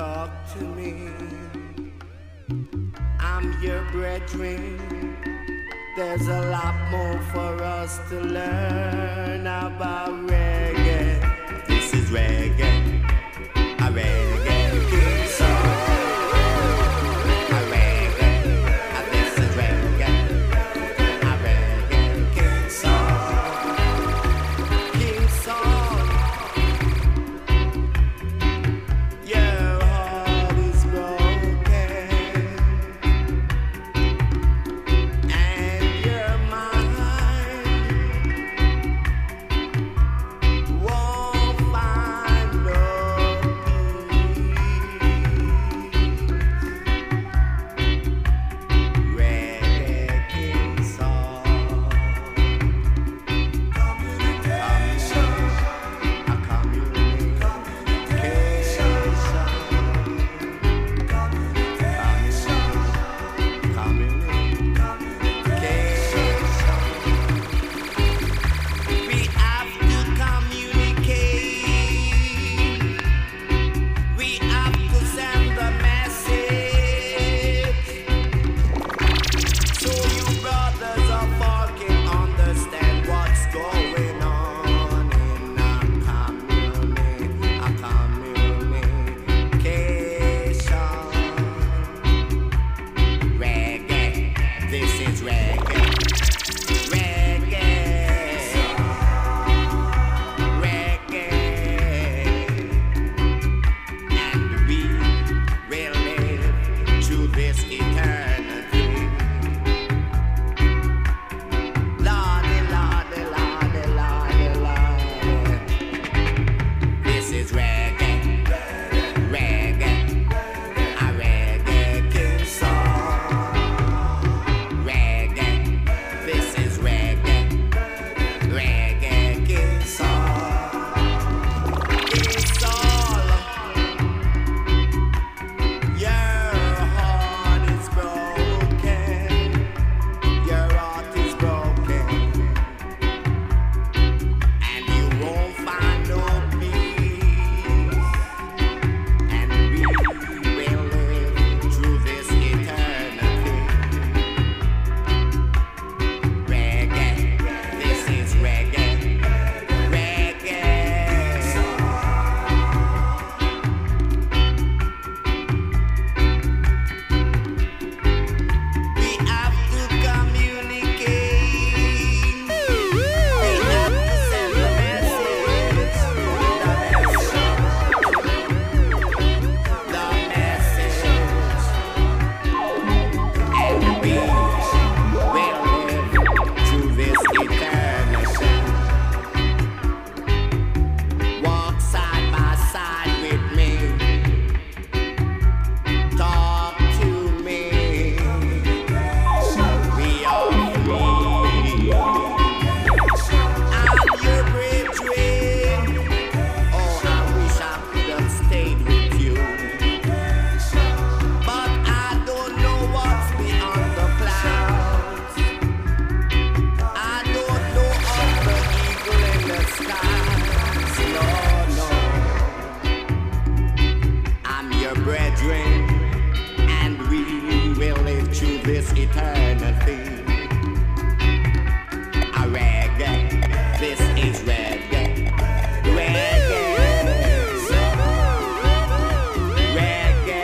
talk to me. I'm your brethren. There's a lot more for us to learn about reggae. This is reggae, a reggae song. A reggae, this is reggae, a reggae song. King song. Your heart is broken, and your mind won't find no peace. Reggae King song. Communication, a we have to communicate. We have to send the message. So you brothers of all can understand what's going on in a communication. Reggae, this is reggae. Reggae, reggae, and we will live through this eternity. Lordy, Lordy, Lordy, Lordy, Lordy. This is reggae, reggae, a reggae King song. Reggae, this is reggae, reggae King song. King song. Your heart is broken. Your heart is broken, and you won't find no peace. And we will live through this eternity. Reggae, this is reggae, reggae. We have to communicate. We have to send the message. The message. And we will live through this eternity. Walk side by side with me. Talk to me. We are free. I'm your brethren. Oh, I wish I could have stayed with you, but I don't know what's beyond the clouds. I don't know of the eagle in the skies. No, no. I'm your brethren, and we will live through this eternity. A reggae, this is reggae, reggae, reggae.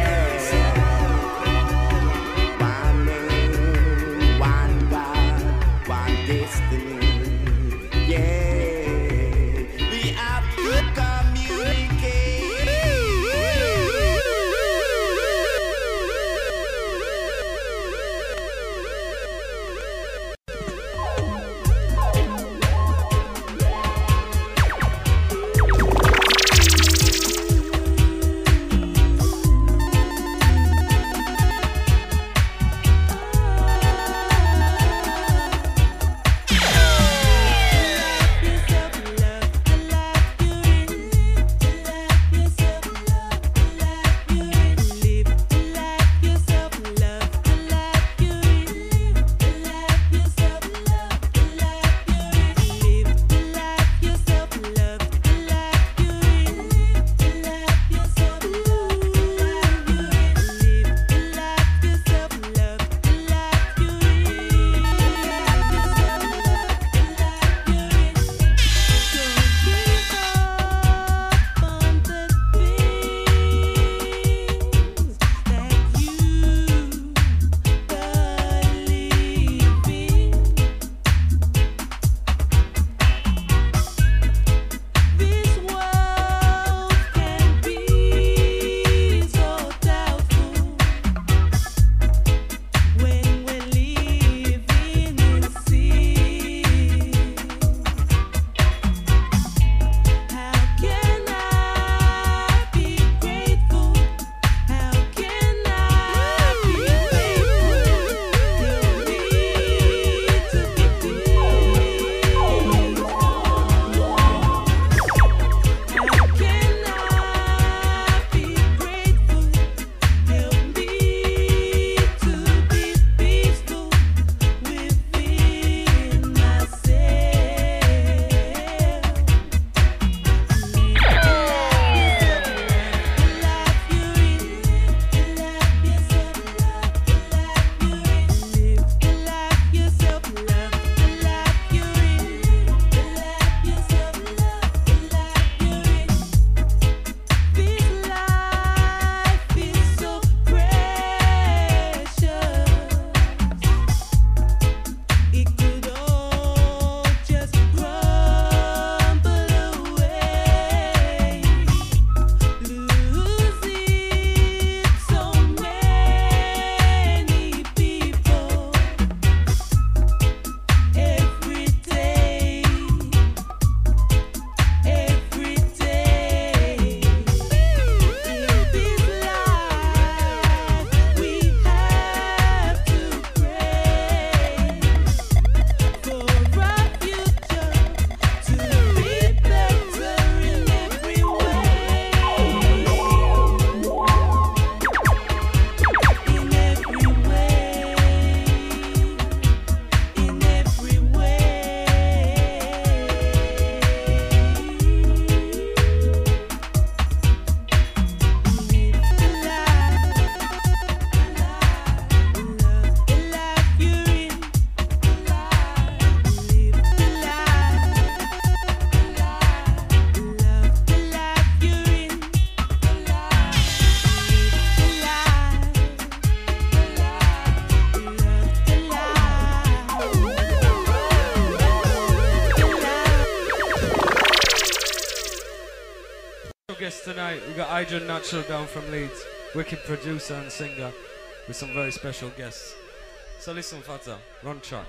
One name, one God, one destiny. Yeah, we have to communicate. got Adrian Natural down from Leeds, wicked producer and singer, with some very special guests. So listen, Fata, run track.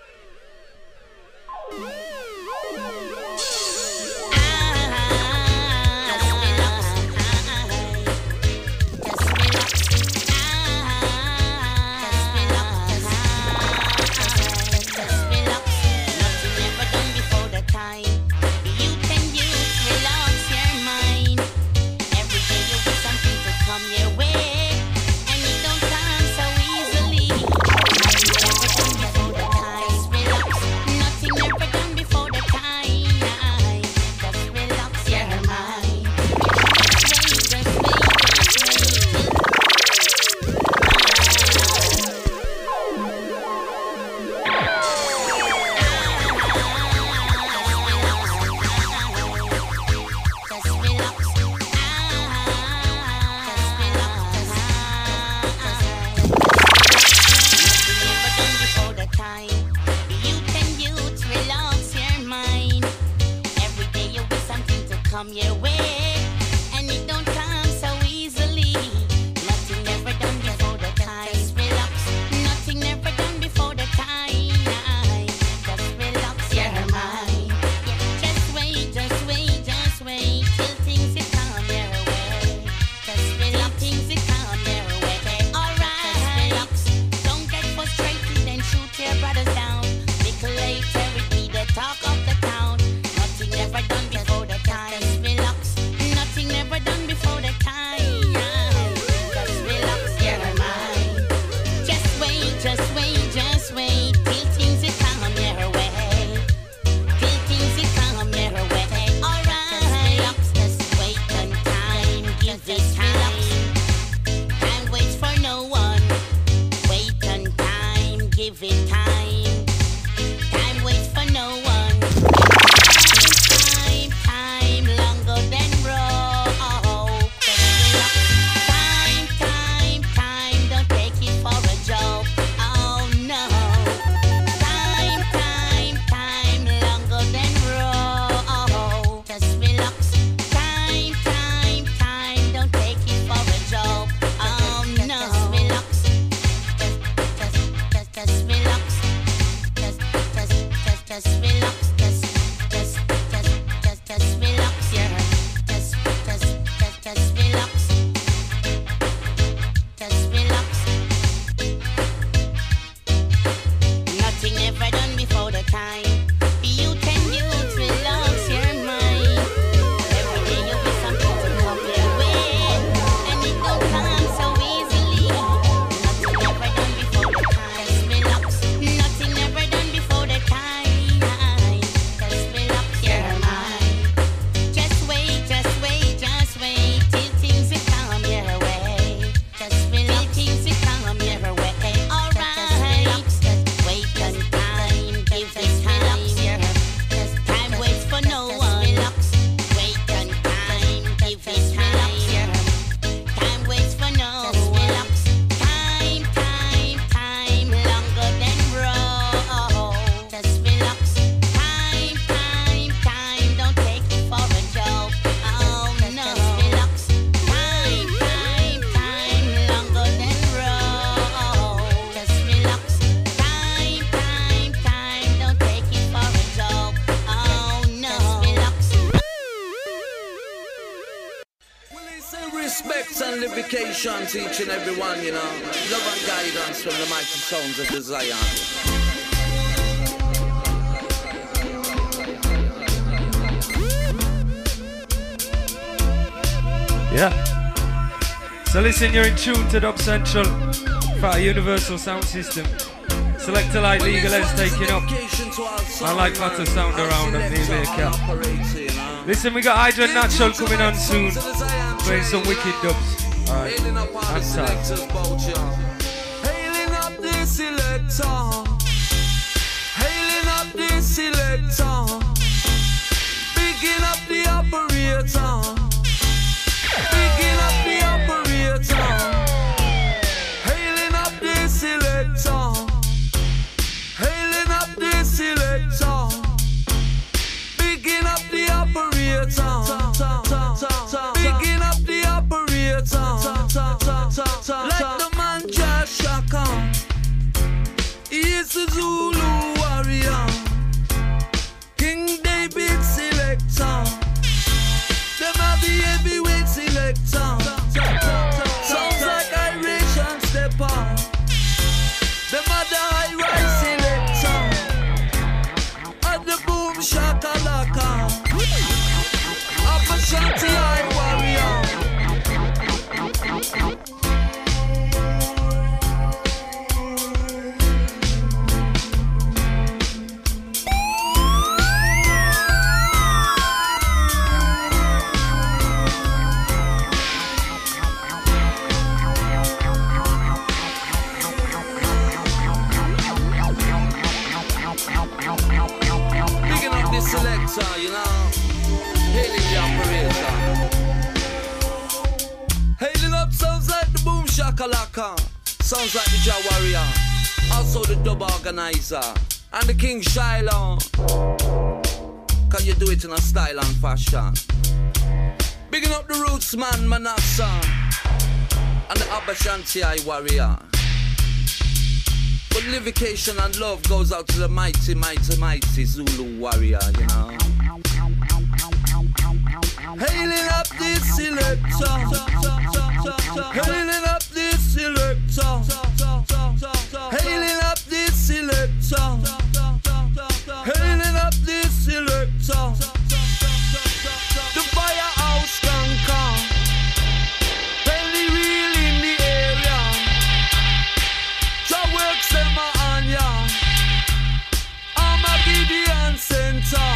To each and every one, you know, love and guidance from the mighty sounds of the Zion. Yeah. So listen, you're in tune to Dub Central for a universal sound system. Selector like Legal S taking up. I like Fata sound around and the America. Listen, we got Adrian Natural coming on soon, playing some wicked dubs. Alright, Hailing up all the selectors, hailing up the selector, hailing up the selector, picking up the operator, picking up the operator, hailing up the selector, hailing up the selector, picking up the operator, picking up the operator. Shakalaka, sounds like the Jah Warrior, also the dub organizer, and the King Shiloh. Can you do it in a style and fashion? Bigging up the roots man, Manasa, and the Abashanti Warrior. But livication and love goes out to the mighty, mighty, mighty Zulu warrior, you know. Hailing up this selector, hailing up this selector, hailing up this selector, hailing up this selector. The firehouse can come, very real in the area. Jah works them on ya, I'm a Gideon Center.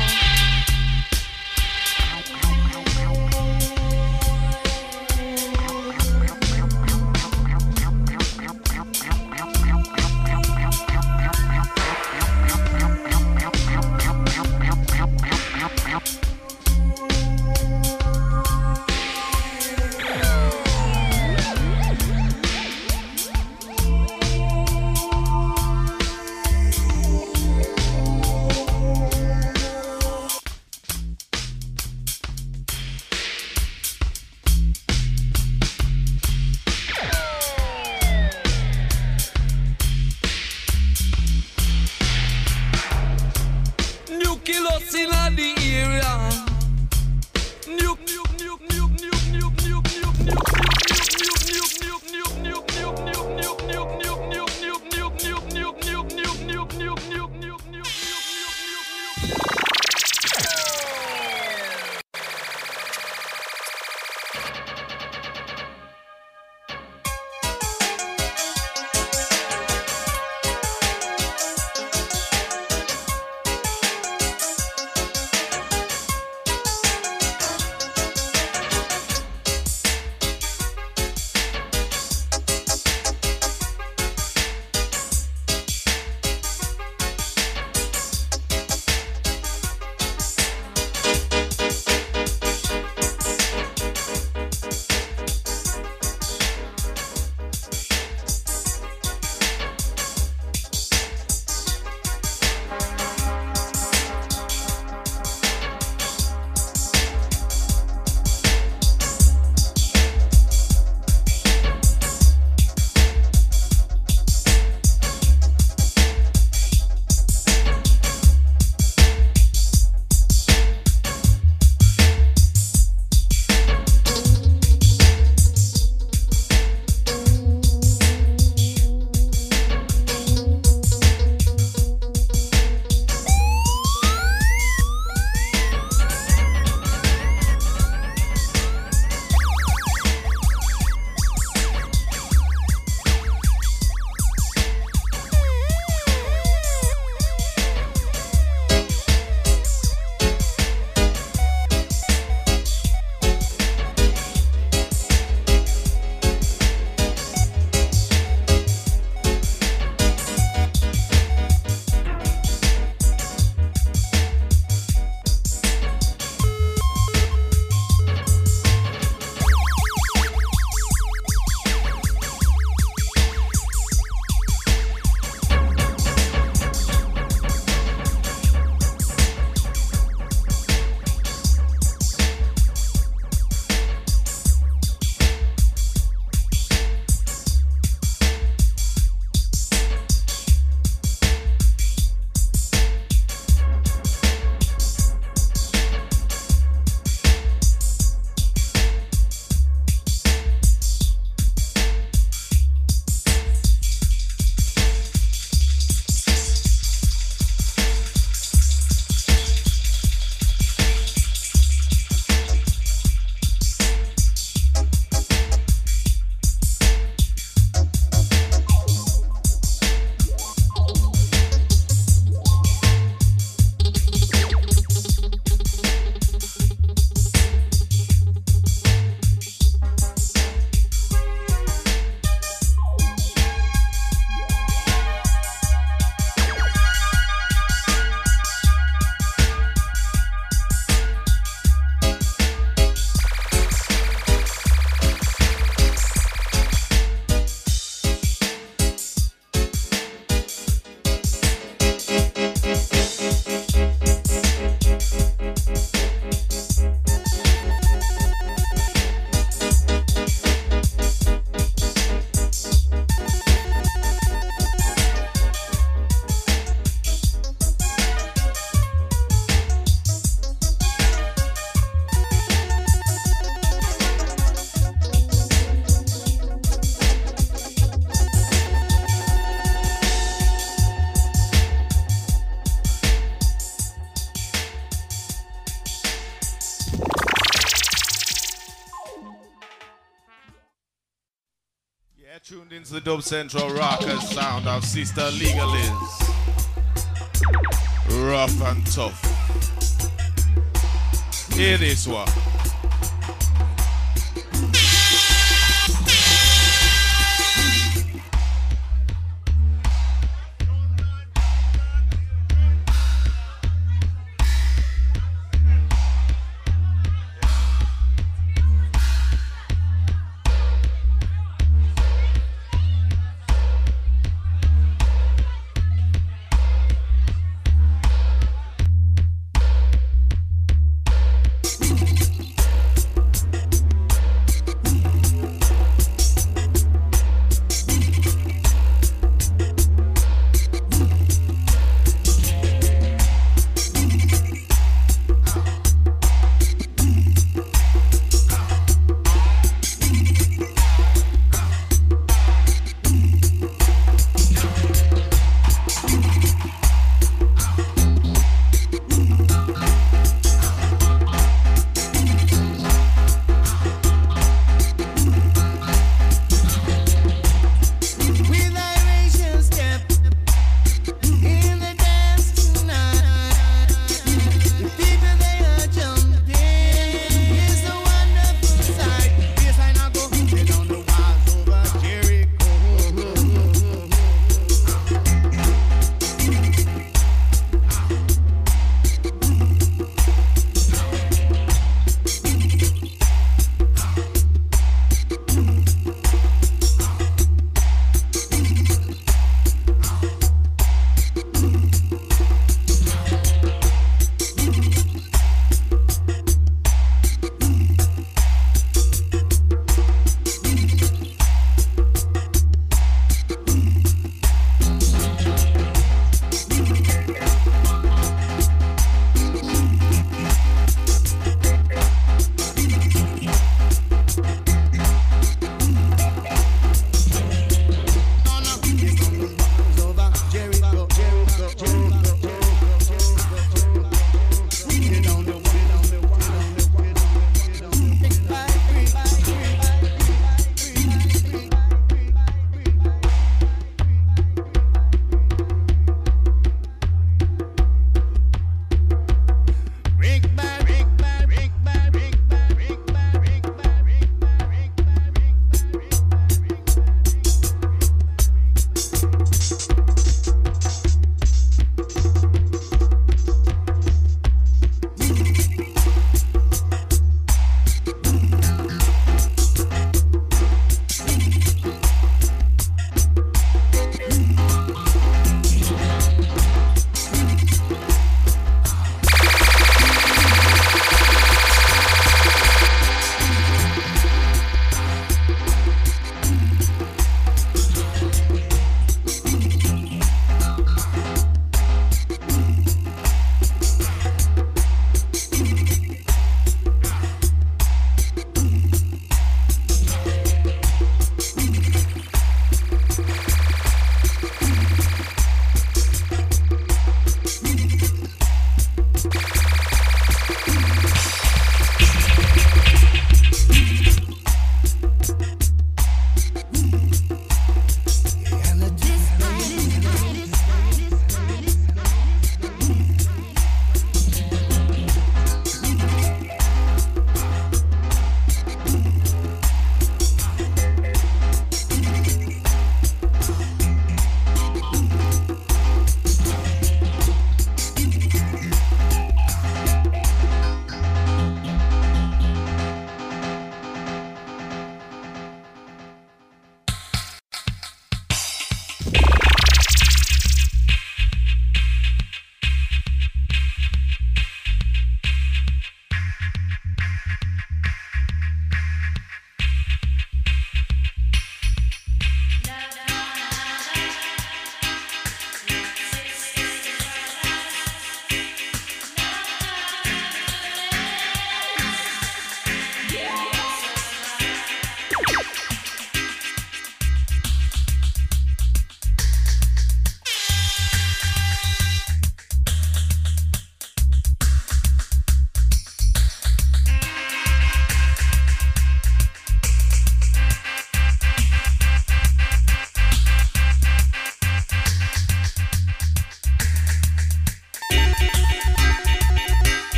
You're tuned into the Dub Central Rockers sound of Sister Legaliz. Rough and tough. Hear this one.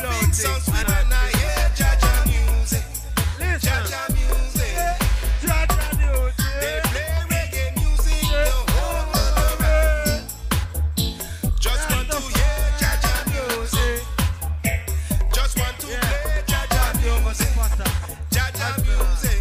Nothing sounds sweet when I hear Jaja music. Jaja music. Jaja music. They play reggae music the whole world around. Just want to hear Jaja music. Just want to play Jaja music. Jaja music.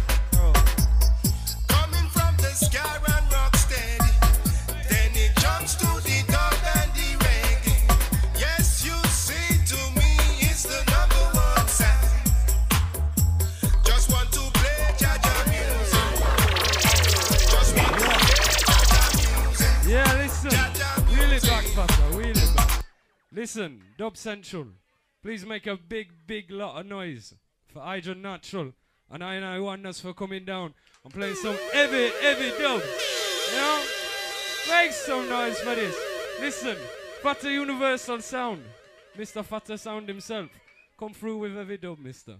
Coming from the sky and rock steady. Then it jumps to the dub and the reggae. Yes, you see, to me it's the number one sound. Just want to play Jaja music. Just want to play Jaja music. Yeah, listen. Wheel it back, Buster. Wheel it back. Listen, Dub Central. Please make a big lot of noise for Hydra Natural and I Wonders for coming down and playing some heavy dub. You know? Make some noise for this. Listen, Fatta Universal Sound. Mr. Fatta Sound himself. Come through with heavy dub, mister.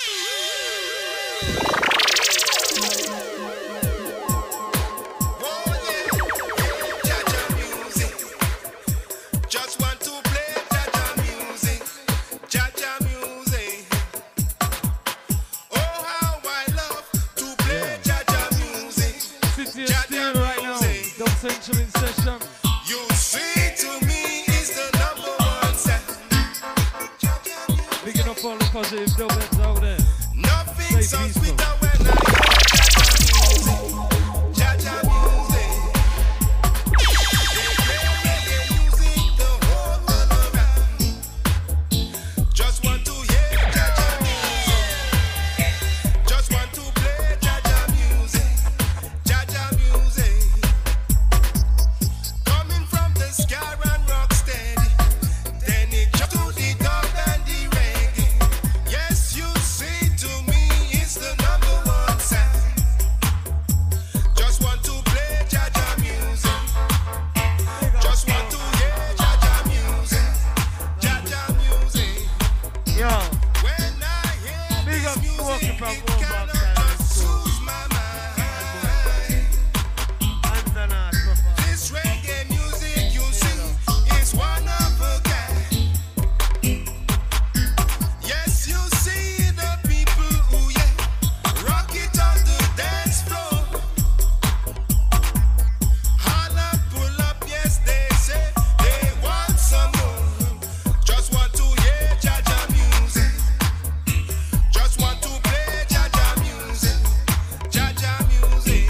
Just want to play Jaja music, Jaja music. Oh, how I love to play Jaja music. City is still right now. Dub Central in session. You see, to me is the number one sound. Picking up all the positive dub heads out there. Nothing Stay sounds peaceful. sweeter when I hear Jaja music, Jaja music. They play reggae music the whole world around. Just want to hear Jaja music. Just want to play Jaja music, Jaja music. Coming from the sky and rock steady. Then it jumps to the dub and the reggae. Yes, you see, to me it's the number one sound. Just want to play Jaja music. Just want to hear Jaja music, Jaja music. Yo, When I hear big this up music, walking from it Old cannot Box but soothe my mind. This reggae music you see is one of a kind. Yes, you see the people who rock it on the dance floor. Holla, pull up, yes they say they want some more. Just want to hear Jaja music. Just want to play Jaja music, Jaja music.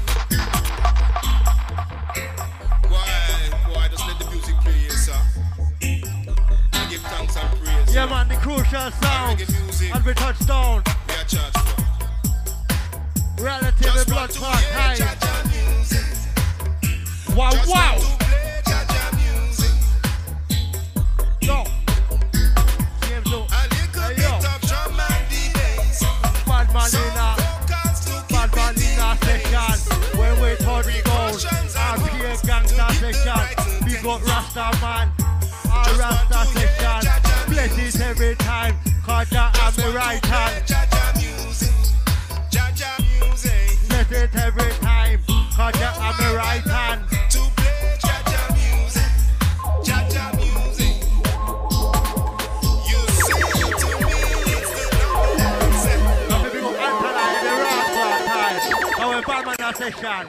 Why, just let the music play, yes, sir. I give thanks and praise. yeah man, the crucial sound. Reggae music, And we touch down. we are charged for. Relative Just blood want to clot hear time. Jaja music. Wow, Just wow. want to play Jaja music. No. James, no. A little Hey, bit yo. of drum and the bass. Bad man Some in a vocals to bad keep man it in a session. When we touch down. Our peer gangster session. Big up Rasta man. Our Rasta session. Bless it every time. Cause that am the right hand. Jaja music, Jaja music. Bless it every time. Cause that am the right hand. To play Jaja music, Jaja music. You see, to me it's the number one sound. Now we go Anthony the Rasta time. Now we bad man a session.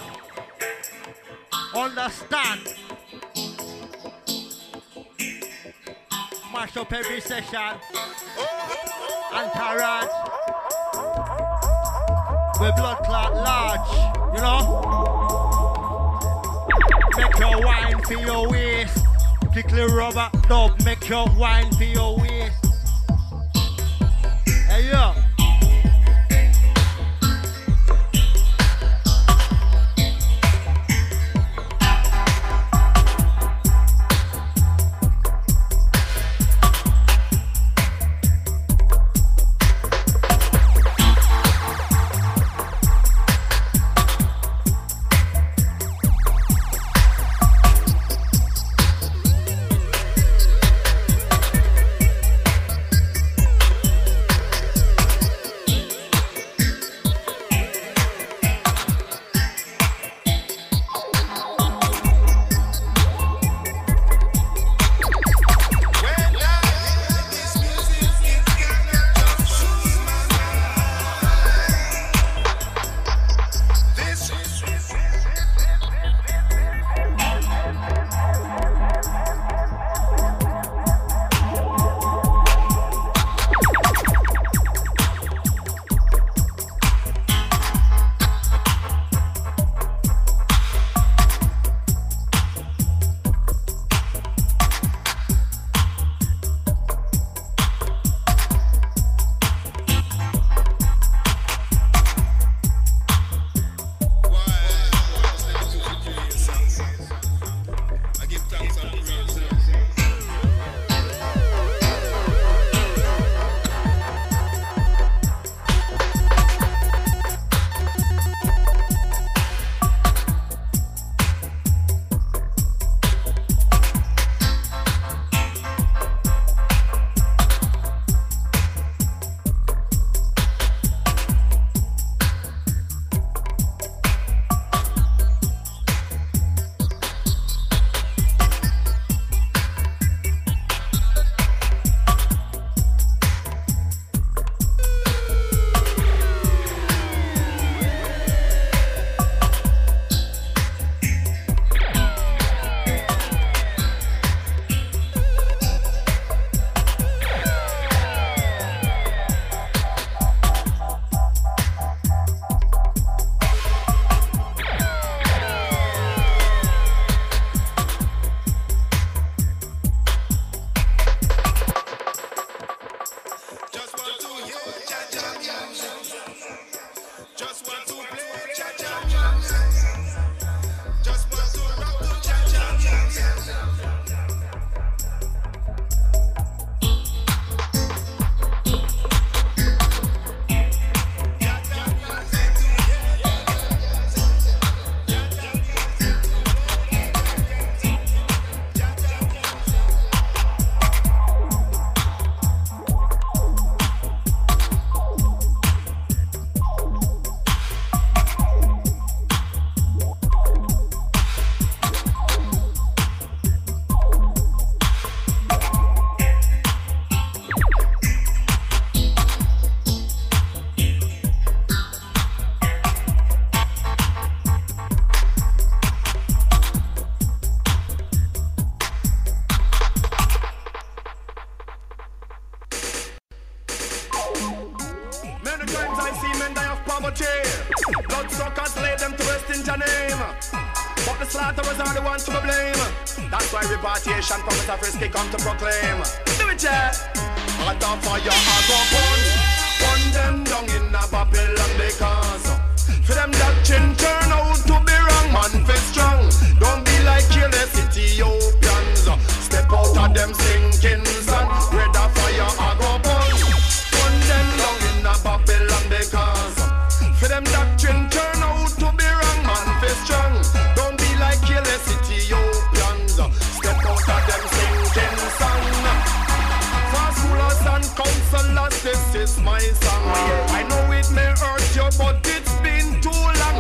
Understand? Mash up every session. Entourage. We blood clot large, you know? Make your wine for your waist. Tickly rubber dub, make your wine for your waist. Hey yo. I see men die of poverty. Bloodsuckers lay them to rest in your name. But the slaughterers are the ones to be blame. That's why repatriation prophets of risky come to proclaim. Do it, yeah. At the fire I go burn them down in a Babylon because for them doctrine turn out to be wrong. Man feel strong. Don't be like careless Ethiopians. Step out of them sinking sun. Where the fire I go burn them down in a Babylon because for them doctrine turn out to be wrong. Man feel strong. Don't be like careless Ethiopians. Step out of them sinking sun. Fast rulers and counselors, this is my song. I know it may hurt you, but it's been too long.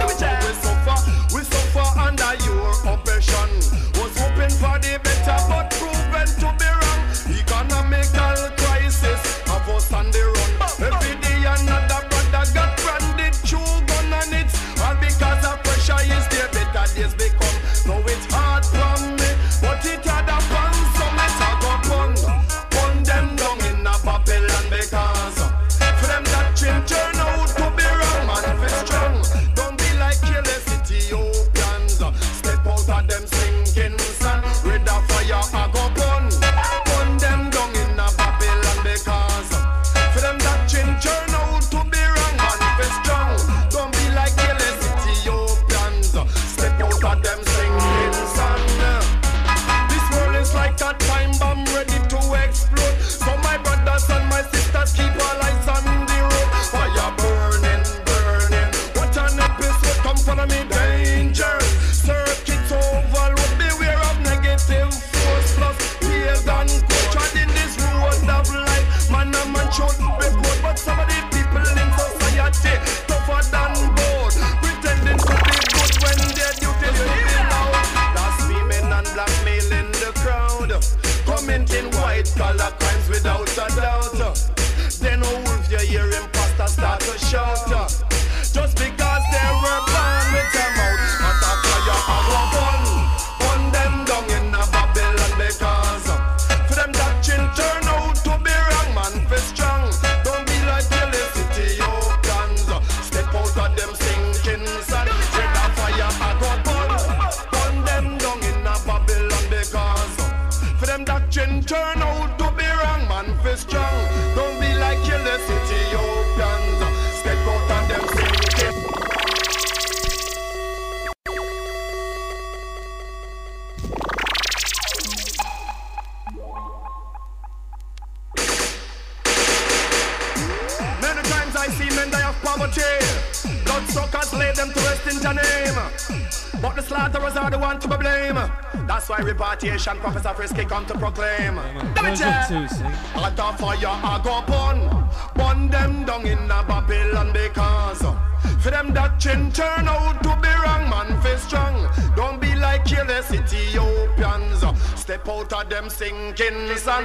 We suffer under your oppression. Was hoping for the better, but proven to be wrong. Economical crisis of us on the run. Every day another brother got branded, chew gun and it's all because of pressure is there. Better days become. Now it's hard from me, but it had a fun, so let's go pun them down in a Babylon because for them that turn out to be wrong. Man, if it's strong, don't be like careless Ethiopians. Step out of them sinking sun. With the fire, I go pun them down in a Babylon because for them that turn out to be wrong. Man, if it's strong, don't be like careless Ethiopians. Step out of them sinking sun. This world is like a time bomb ready to explode. So my brothers and my sisters keep our lights on the road. Fire burning. What an episode, come follow me, danger. Circuits overload, beware of negative force plus peers and coach. Treading this road of life, man and man should be bold. But some of the people in society tougher than bold, pretending to be good when their duties to be loud. Blaspheming and blackmailing the crowd, commenting white collar crimes without a doubt. Then a wolf, you hear imposters start to shout. Just because they were born with them out. At a fire I go burn them down in a Babylon because for them doctrine turn out to be wrong. Man feel strong. Don't be like careless Ethiopians. Step out of them sinking sun. With a fire I go burn them down in a Babylon because for them doctrine turn out to be wrong. Man feel strong. Don't be like careless Ethiopians. Step out of them sinking. Many times I see men die of poverty. Bloodsuckers lay them to rest in your name. But the slaughterers are the ones to be blame. That's why repatriation prophets of risky come to proclaim. At the fire I go burn them down in a Babylon because for them doctrine turn out to be wrong. Man feel strong. Don't be like careless Ethiopians. Step out of them sinking sun.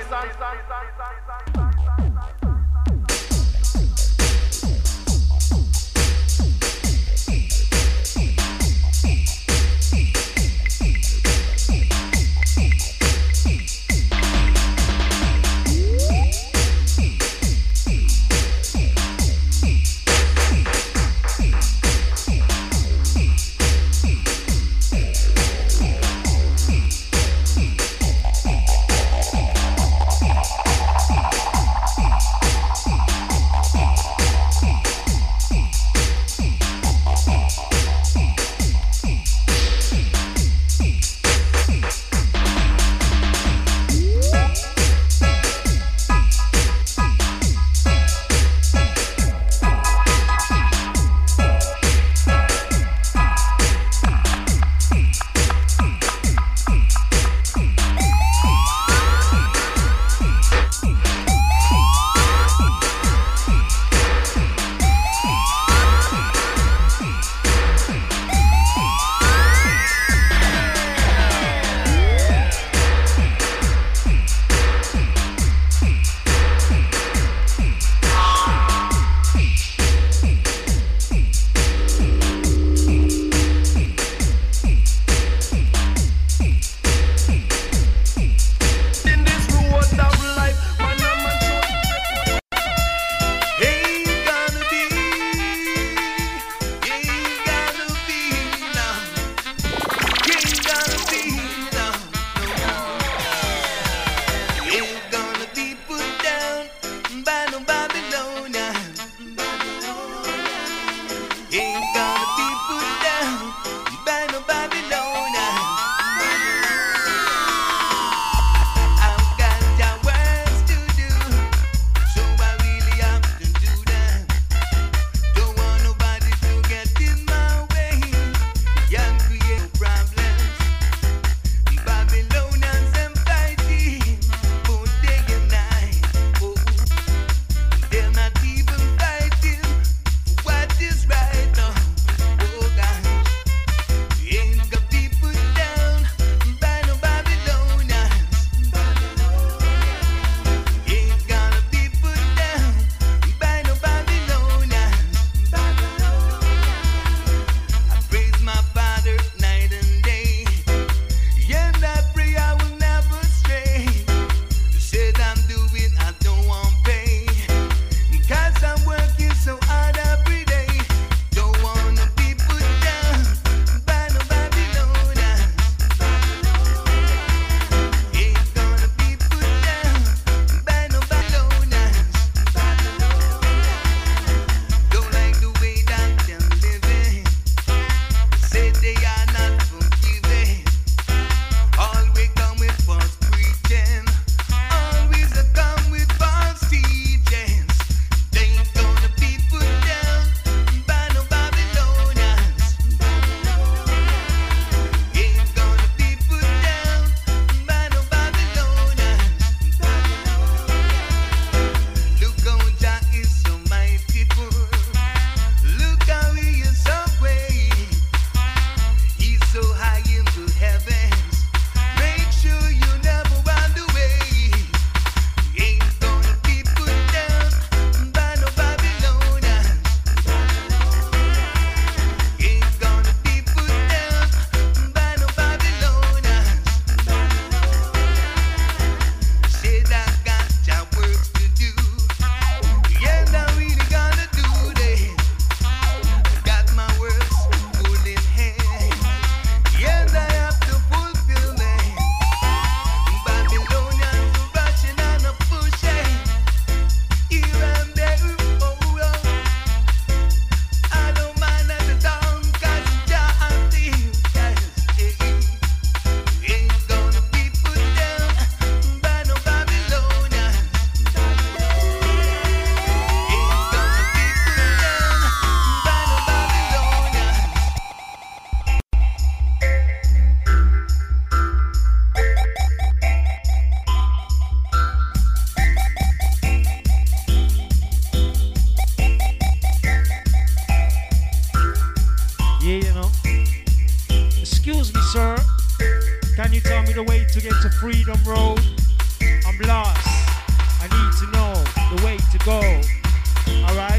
to get to Freedom Road. I'm lost. I need to know the way to go. Alright?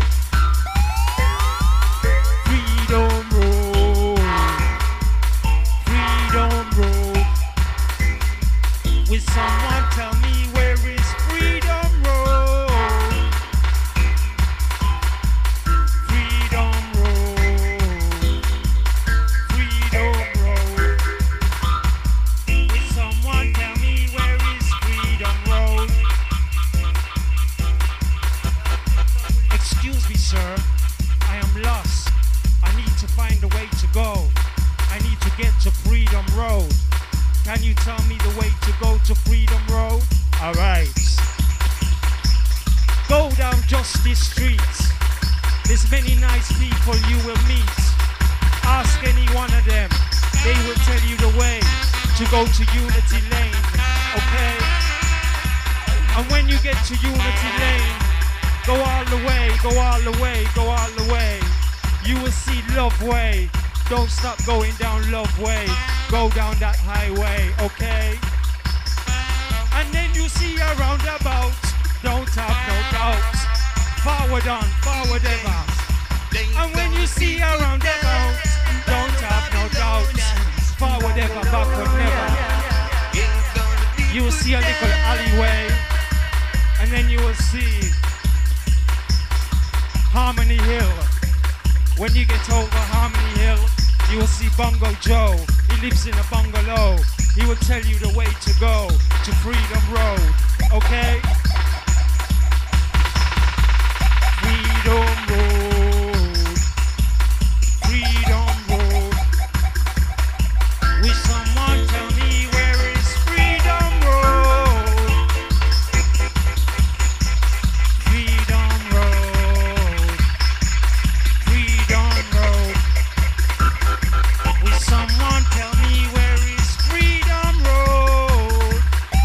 Freedom Road. Freedom Road. Will someone tell me where is Freedom Road? Freedom Road. Freedom Road. Will someone tell me where is Freedom Road? Excuse me, sir. I am lost. I need to find a way to go. I need to get to Freedom Road. Can you tell me the way to go to Freedom Road? Alright. Go down Justice Street. There's many nice people you will meet. Ask any one of them. They will tell you the way to go to Unity Lane. Okay? And when you get to Unity Lane, go all the way, go all the way, go all the way. You will see Love Way. Don't stop going down Love Way. Go down that highway, okay? And then you see a roundabout. Don't have no doubt. Forward on, forward ever. And when you see a roundabout, don't have no doubt. Forward ever, backward never. You will see a little alleyway. And then you will see Harmony Hill. When you get over Harmony Hill, you will see Bongo Joe. He lives in a bungalow. He will tell you the way to go to Freedom Road. Okay? Freedom Road. Freedom Road. Will someone tell me where is Freedom Road? Freedom Road. Freedom Road. Will someone tell me where is Freedom Road?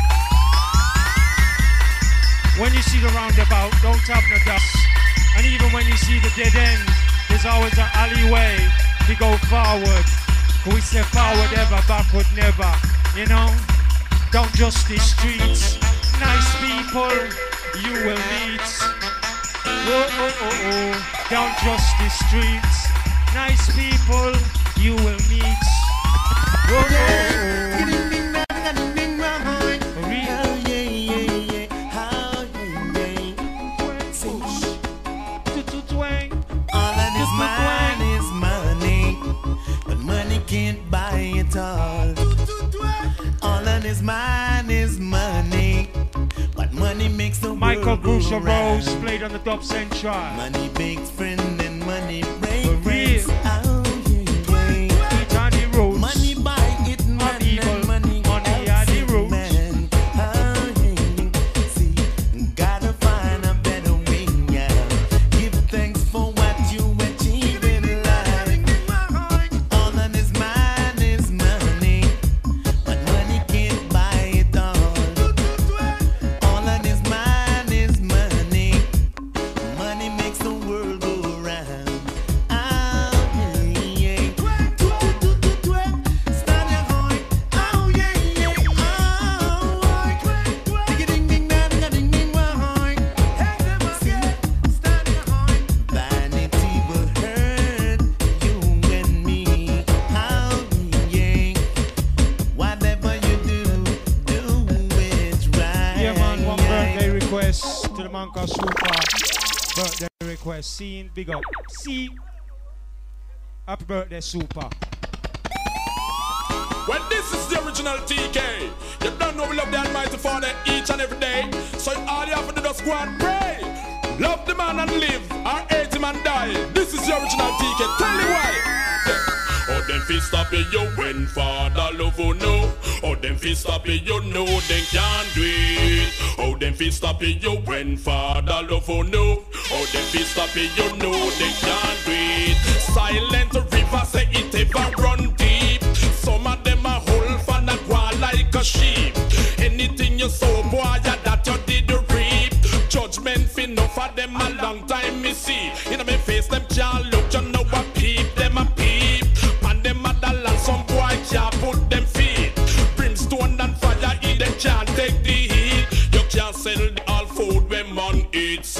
When you see the roundabout, don't have no doubt. And even when you see the dead end, there's always an alleyway to go forward. We say forward ever, backward never. You know? Down Justice Streets, nice people you will meet. Oh, oh, oh, oh. Down Justice Streets, nice people you will meet. Oh, oh, oh. Can't buy it all. All on his mind is money, but money makes the Michael world go Bruce round. Rose played on the Dub Central. Money makes friend and money break For real. friends. Oh, yeah, yeah. Each on the roads. Money buy it, man, evil. and money Money helps are the it, roots. man. Oh, yeah. See, gotta find a better way, yeah. Give thanks for what you achieve in life. All on his mind is money, but money can't buy it all. All on his mind is money. Money makes the world go round. Oh, yeah, yeah. Stand your horn. Oh, yeah, yeah. Oh, ding ding ding ding ding horn. See, stand your horn. Vanity will hurt you and me. Oh, yeah. Whatever you do it right. Yeah, man, one birthday request to the man called Super. Birthday request. Scene, big up. See. Happy birthday, Super. Well, this is the original TK. You don't know we love the Almighty Father each and every day. So all you have to do is go and pray. Love the man and live, or hate him and die. This is the original TK. Tell me why. Oh, them fist stop it, you when Father love you know. Oh, them fist stop it, you know they can't do it. Oh, them fist stop it, you when Father love you know. Oh, them fist stop it, you know they can't do it. Silent river say it ever run deep. Some of them a whole fan and go like a sheep. Anything you sow, boy, yeah, that you did reap. Judgment fin enough for them a long time me see. In my face them can't look, you know a peep, them a peep. And them a the land, some boy can't put them feet. Brimstone and fire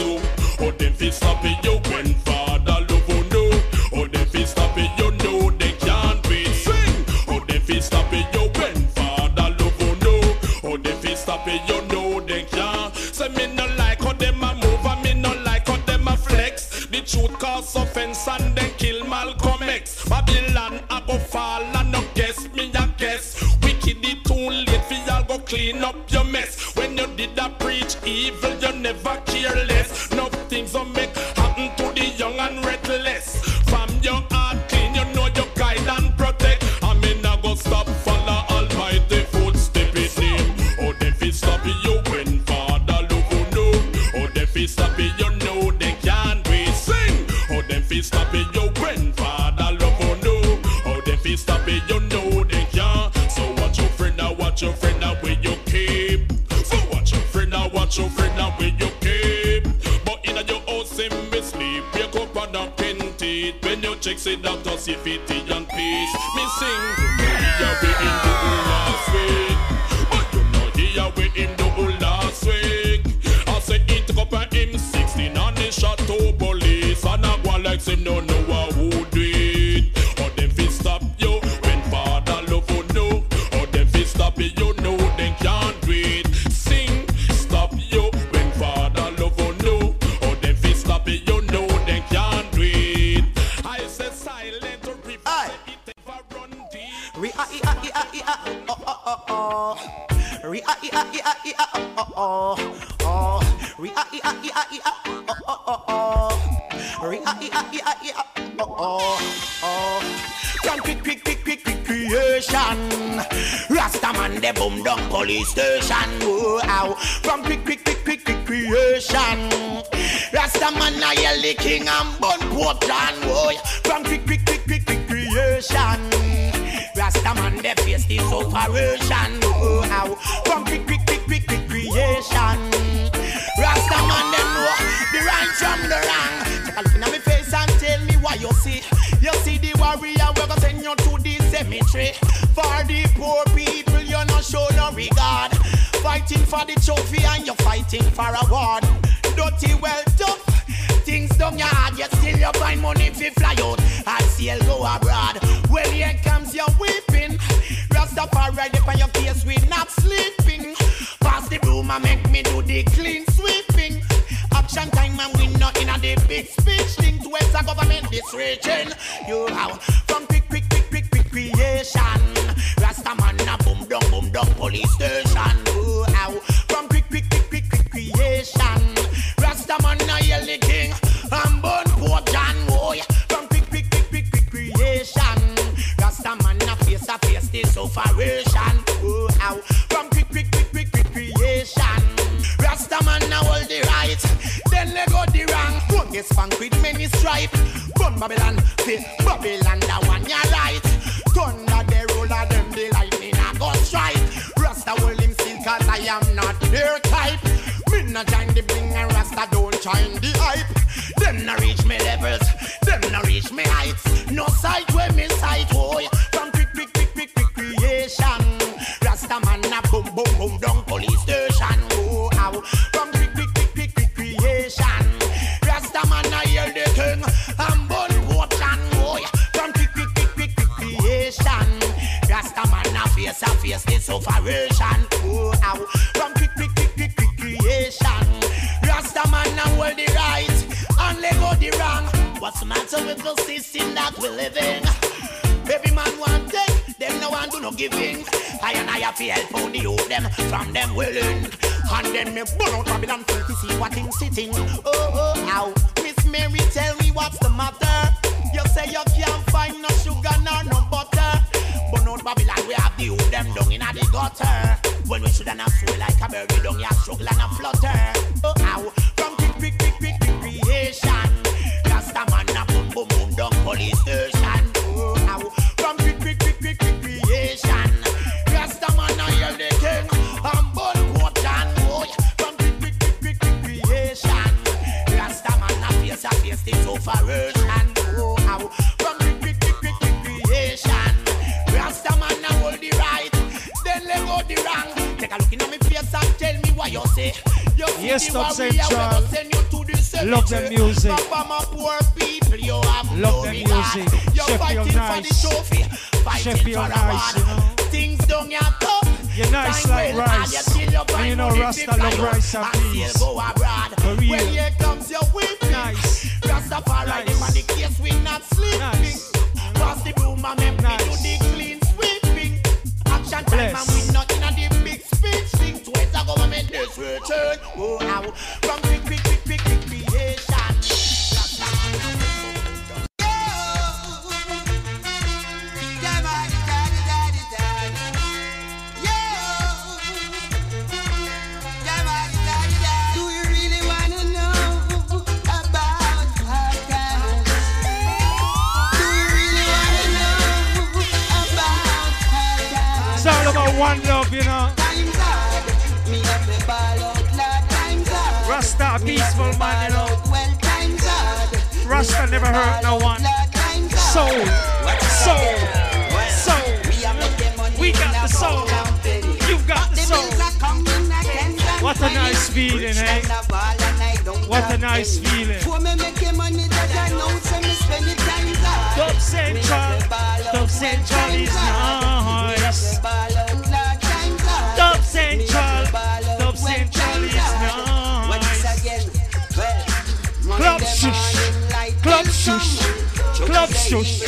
so. Oh, them fi stop it, you when Father love you know. Oh, them fi stop it, you know they can't wait. Sing. Oh, them fi stop it, you when Father love you know. Oh, them fi stop it, you know they can't. Say me no like how them a move, and me no like how them a flex. The truth cause offense and then kill Malcolm X. Babylon a go fall and no guess me a guess. Wicked it too late for y'all go clean up your mess. When you did a preach evil, you never care less. No things will make happen to the young and reckless. From your heart clean, you know you guide and protect. I mean I go stop follow Almighty footstep in him. Oh, them fi stop you when Father love you know. Oh, them fi stop you know they can't wait. Sing. Oh, them fi stop you when Father love you know. Oh, them fi stop you know they can't. So watch your friend now, watch your friend now where you keep. So watch your friend now, watch your friend now where you keep. But in your house him me sleep, wake up and up in teeth. When you check say doctor see fit and peace. Me sing, here we in the last week. But you know here we in the last week. I say he took up a M16 and he shot two police. And I go like him no know who do it. Or them fi stop you when Father love you know. Or them fi stop you know they can't do it. Sing, stop you when Father love you know. Or them fi stop you know they can't do it. I say silent or prevent it ever run deep. From quick creation, Rastaman the boom down police station. Wow. From quick creation, Rastaman I yell the king and bun Pope John. From quick creation, Rastaman the face the operation. Wow. From quick creation, Rastaman them know the right from the wrong. Take a look in my face and tell me what you see. You see the warrior, we're gonna send you to the cemetery. For the poor people, you not show no regard. Fighting for the trophy and you're fighting for a award. Dirty, well tough, things don't hard. Yet still you find money if you fly out and sail go abroad. Well, here comes your weeping. Rastafari right up on your face, we not sleeping. Pass the broom and make me do the clean sweeping. Action time and we not in a the big speech. Link to where's the government this region. You have from quick creation. Rastaman a boom down police station. You have from quick creation. Rastaman a yell the king and burn Pope John. From quick creation. Rastaman a face this operation. You have from quick creation. Rastaman a hold the right, then they go the wrong. One gets funk with many stripe. Burn Babylon, say Babylon the one you right. Thunder the roller, them the lightning a go strike. Rasta hold him still cause I am not their type. Me not join the bling and Rasta don't join the hype. Them not reach me levels, them not reach me heights. No sight where me sight, boy. From quick creation. Rastaman a boom down police station. Oh, ow. From quick creation. Rastaman a hear the king and burn Pope John. Oh, from quick creation. Rastaman a face this operation. Oh, ow. From quick creation. Rastaman a hold the right and let go the wrong. What's the matter with the system that we live in? Every man want take, them no one do no giving. I have to help out the youth them from them willing. And then me burn out Babylon full to see what him sitting. Oh, ow. Miss Mary, tell me what's the matter. You say you can't find no sugar nor no butter. Burn out Babylon, we have the youth them down in the gutter. When we should have soul like a bird, we don't have struggle and a flutter. Oh, ow. From quick creation. Rastaman a boom down police station. Oh, ow. From quick creation. Rastaman a hear the king and burn Pope John. Oh, from quick creation. Rastaman a face this operation. Oh, ow. From quick creation. Rastaman a hold the right, then let go the wrong. Take a look in my face and tell me what you say. You yes, see the warrior, we go send you to the Love the music. Love the music. Sheffield nice. Sheffield nice, you know. Things don't get tough. You're nice like rice. And you know Rasta love rice and peas. For real. When here comes your whip. Nice. Rastafari, the man the case we not sleeping. Nice. Pass the broom and make me do the clean sweeping. Action time and we not in a the big speech thing. Towards the government this return. Oh, now from quick creation. It's all about one love, you know. Rasta a peaceful man, you know. Rasta never hurt no one. Soul. We got the soul. You got the soul. What a nice feeling, eh? What a nice feeling. Dub Central is nice. Dub Central is nice. Club shush. Club shush. Club shush.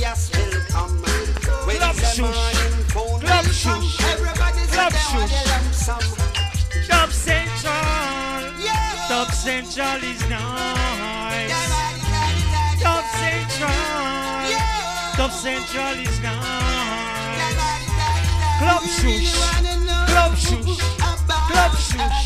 Club shush. Club shush. Club shush. Dub Central. Dub Central is nice. Dub Central is nice. Club shush. Club shush. Club shush.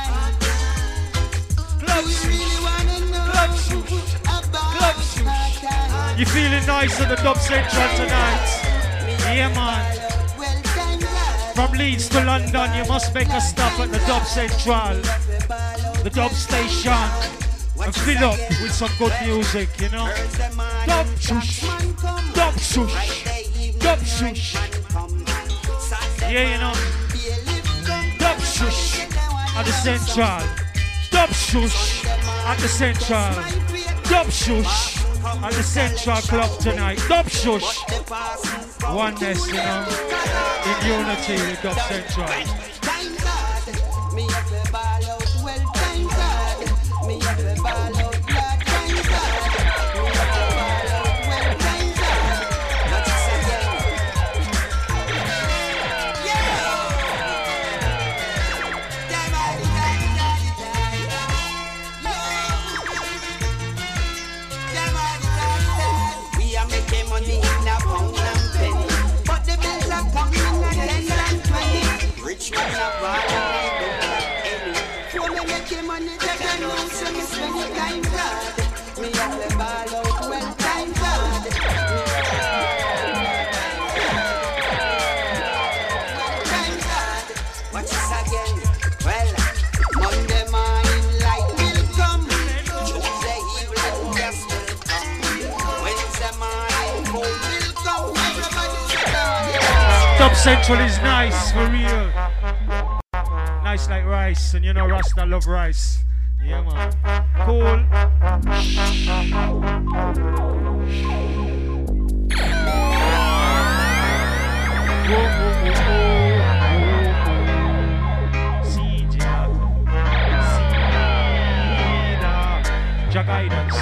Club shush. Club shush. Club shush. You feeling nice at the Dub Central tonight? Yeah, man. From Leeds to London, you must make a stop at the Dub Central, the Dub Station, and fill up with some good music, you know. Dub shush, Dub shush, Dub shush. Yeah, you know. Dub shush at the Central. Dub shush at the Central. Dub shush at the Central Club tonight. Dub shush. Oneness, you know. In unity with Dub Central. Rich man have all and they don't have any. For me make your money, take a note, so me spend your time hard. Me have the ball out when time hard. Time hard. Watch this again. Well, Monday morning light will come. Tuesday evening gas will come. Wednesday morning cold will come. Everybody's down. Dub Central is nice, for real. Nice like rice, and you know Rasta love rice. Yeah, man. Cool. Jah guidance.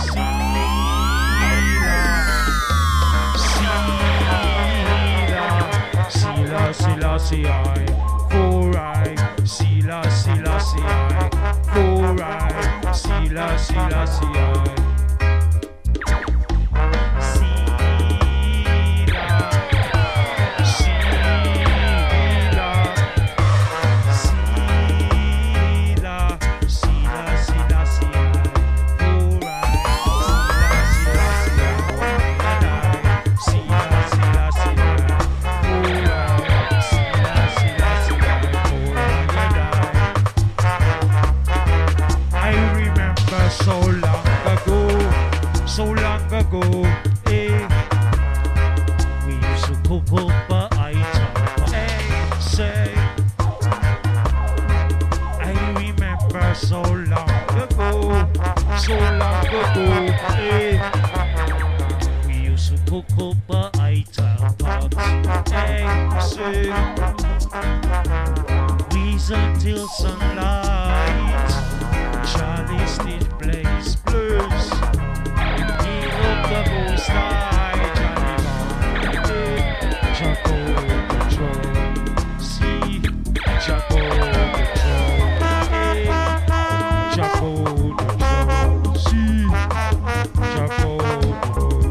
Selassie, I, Korai, Selassie, I, Korai, Selassie, I. So We used to cook up a item pot. Hey, sing. Weasel till sunlight. Charlie still plays blues. He loved the most high. Jacko control. See, Jacko control. Jacko control. See, Jacko control.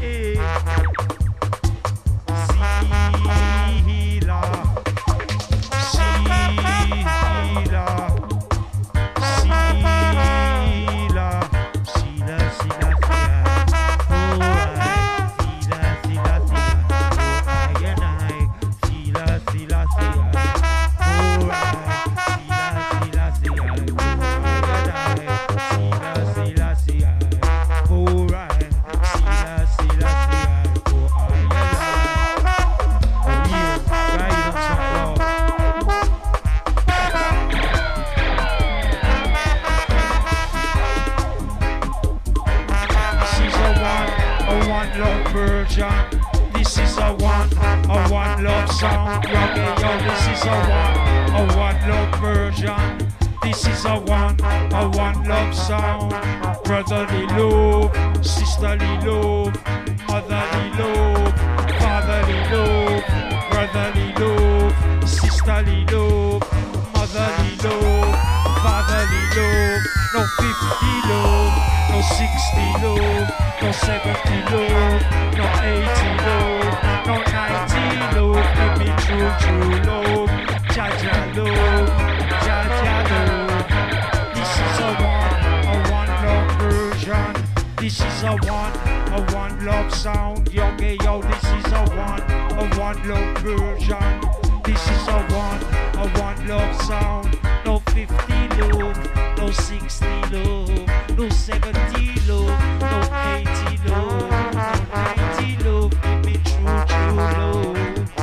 This is a one love song. Yo, this is a one love version. This is a one love song. Brotherly love, sisterly love, motherly love, fatherly love, brotherly love, sisterly love, motherly love, fatherly love. No 50 love, no 60 love, no 70 love, no 80 love, no 90 love. Give me true love, Jaja love, Jaja love. This is a one love version. This is a one love sound. Yo, this is a one love version. This is a one love sound. No 50 love, no 60 love, no 70 love, no 80 love, no 90 love. Give me true love.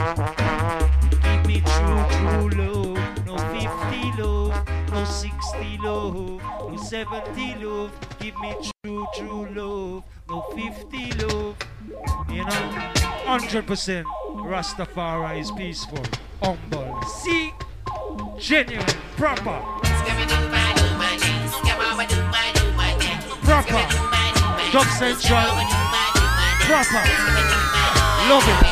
Give me true love. No 50 love, no 60 love, no 70 love. Give me true love. No 50 love. You know, 100% Rastafari is peaceful, humble, see, genuine, proper. Proper, Dub Central, proper, love it.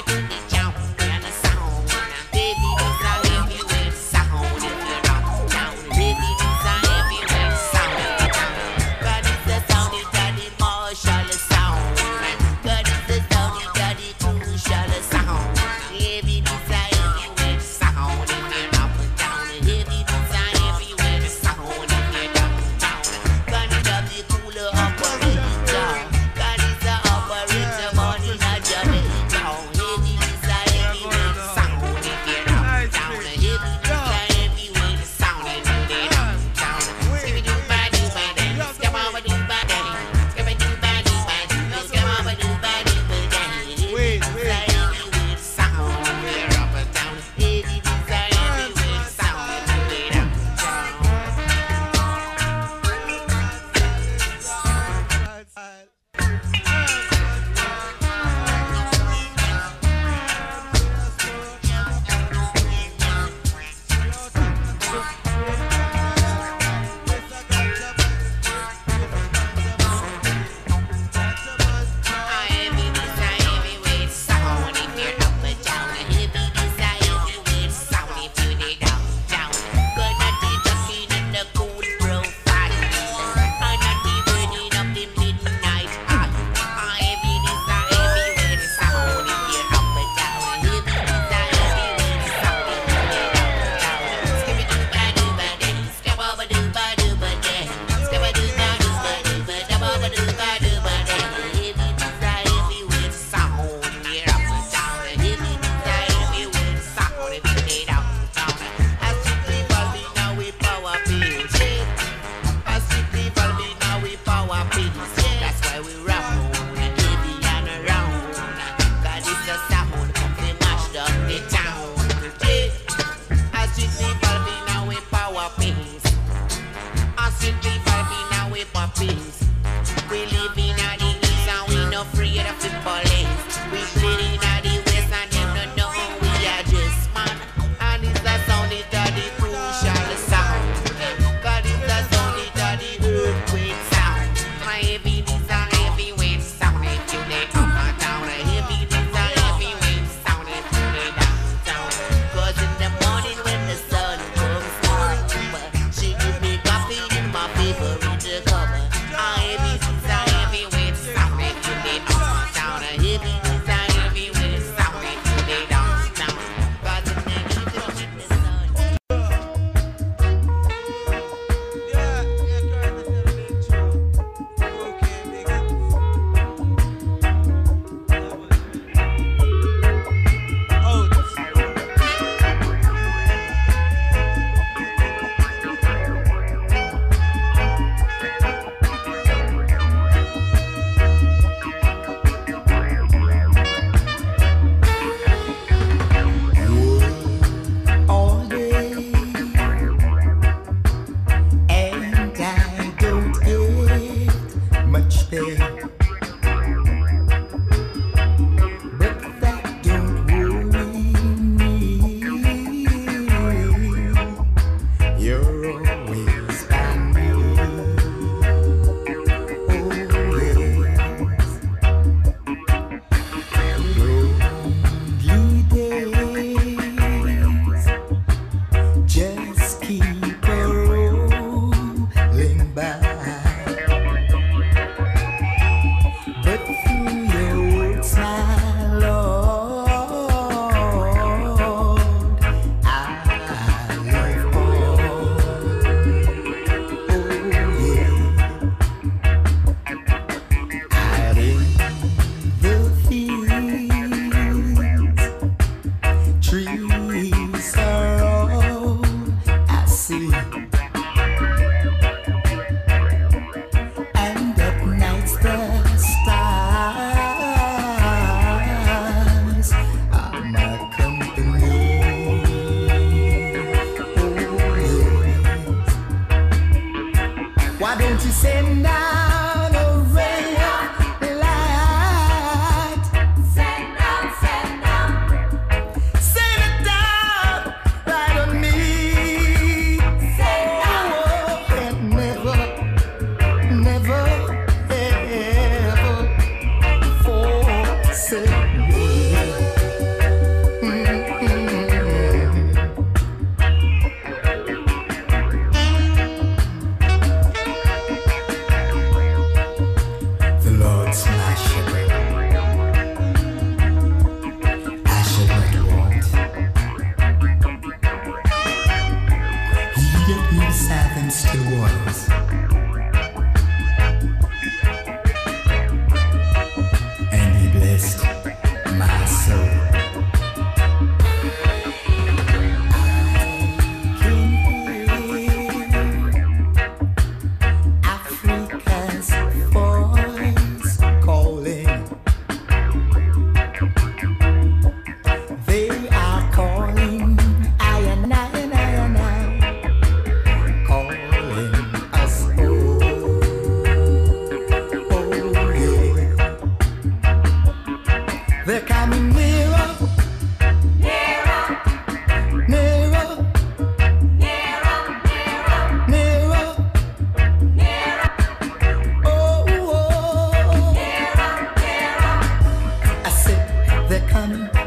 Baby, 'cause I love you with sound. If you're wrong,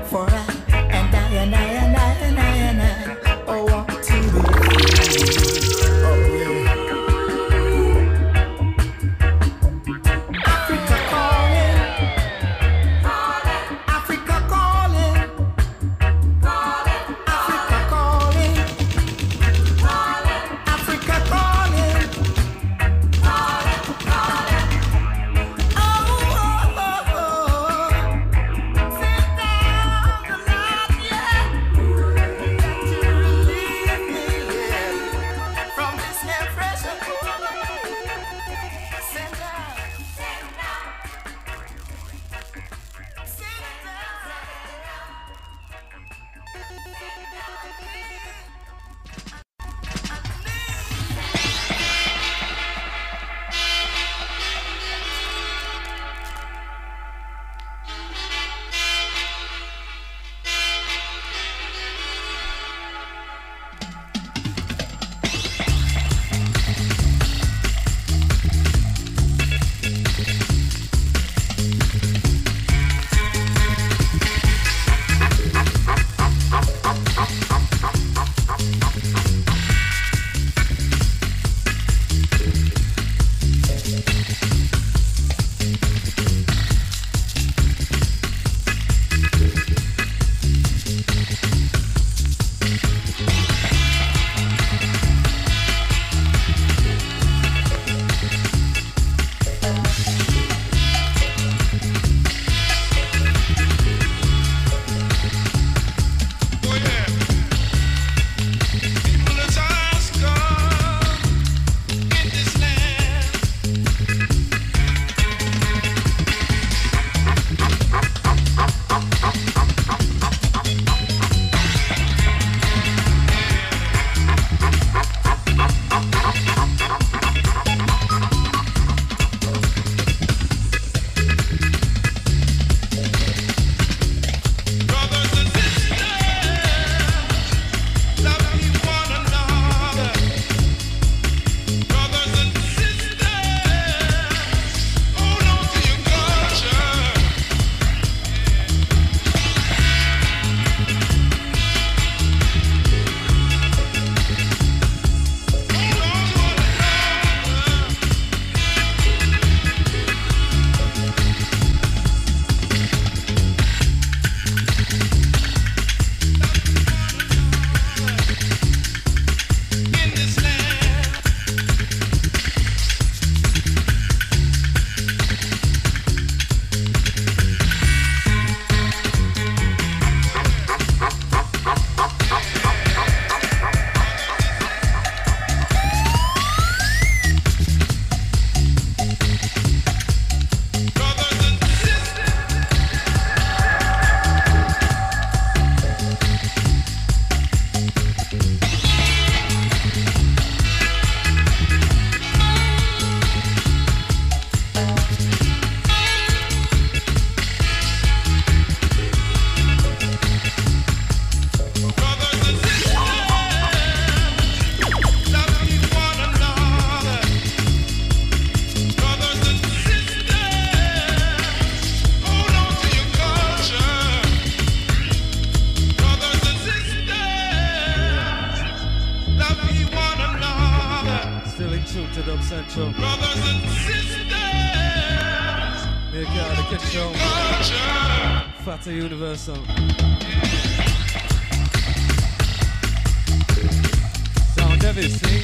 For I and I and I and I and I and I oh, want to be free. Oh yeah. Africa calling, Africa calling, Africa calling, Africa calling. Oh, oh, oh, oh. Sit down the night, yeah. Got to relieve me, yeah, from this air pressure. Sit down. Central. Brothers and sisters. Make out the kid show. Fatter Universal. Sound heavy, see?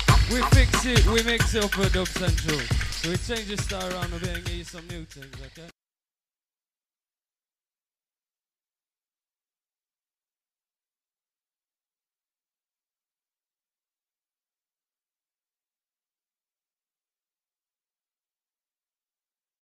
We mix it up with Dub Central. So we change the style around a bit and give you some new things, okay?